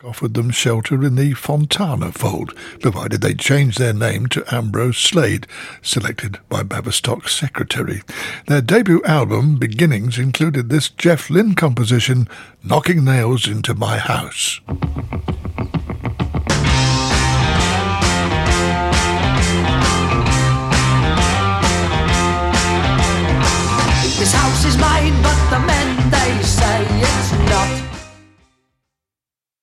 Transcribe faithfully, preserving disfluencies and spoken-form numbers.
offered them shelter in the Fontana fold, provided they changed their name to Ambrose Slade, selected by Baverstock's secretary. Their debut album, Beginnings, included this Jeff Lynne composition, Knocking Nails into My House. This house is mine, but the men